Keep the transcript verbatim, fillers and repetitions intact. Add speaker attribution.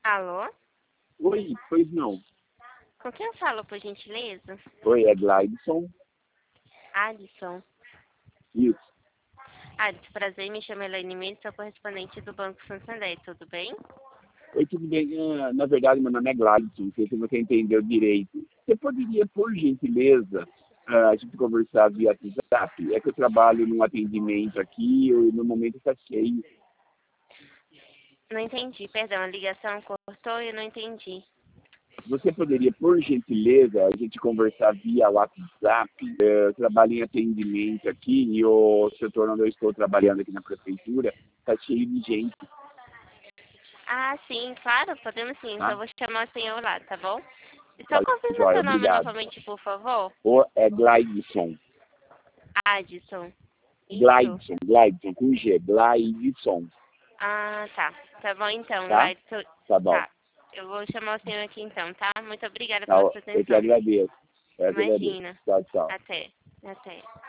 Speaker 1: Alô?
Speaker 2: Oi, pois não.
Speaker 1: Com quem eu falo, por gentileza?
Speaker 2: Oi, é Glaidson.
Speaker 1: Alisson.
Speaker 2: Isso.
Speaker 1: Alisson, prazer, me chamo Elaine Mendes, sou correspondente do Banco Santander, tudo bem?
Speaker 2: Oi, tudo bem? Ah, Na verdade, meu nome é Glaidson, não sei se você entendeu direito. Você poderia, por gentileza, ah, a gente conversar via WhatsApp? É que eu trabalho num atendimento aqui e no momento está cheio.
Speaker 1: Não entendi, perdão, a ligação cortou e eu não entendi.
Speaker 2: Você poderia, por gentileza, a gente conversar via WhatsApp? Eu trabalho em atendimento aqui e o setor onde eu estou trabalhando aqui na prefeitura está cheio de gente,
Speaker 1: Ah, sim, claro, podemos sim, então
Speaker 2: tá?
Speaker 1: eu vou chamar o senhor lá, tá bom? E só
Speaker 2: Tá
Speaker 1: confirma
Speaker 2: joia,
Speaker 1: seu nome
Speaker 2: obrigado.
Speaker 1: novamente, por favor.
Speaker 2: Ou é Glaidson.
Speaker 1: Adson. Isso?
Speaker 2: Glaidson, Glaidson, com G, Glaidson,
Speaker 1: Ah, tá. Tá bom então,
Speaker 2: tá?
Speaker 1: Adson.
Speaker 2: Tá bom.
Speaker 1: Tá. Eu vou chamar o senhor aqui então, tá? Muito obrigada
Speaker 2: Tá,
Speaker 1: pela sua
Speaker 2: eu que
Speaker 1: atenção.
Speaker 2: agradeço. Eu que agradeço.
Speaker 1: Imagina.
Speaker 2: Tchau, tchau.
Speaker 1: Até. Até.